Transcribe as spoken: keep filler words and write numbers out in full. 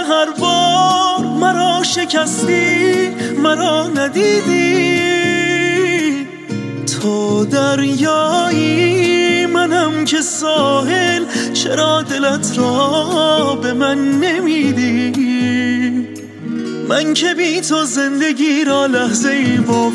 هر بار مرا شکستی، مرا ندیدی. تو دریایی منم که ساحل، چرا دلت را به من نمیدی؟ من که بی تو زندگی را لحظه ای با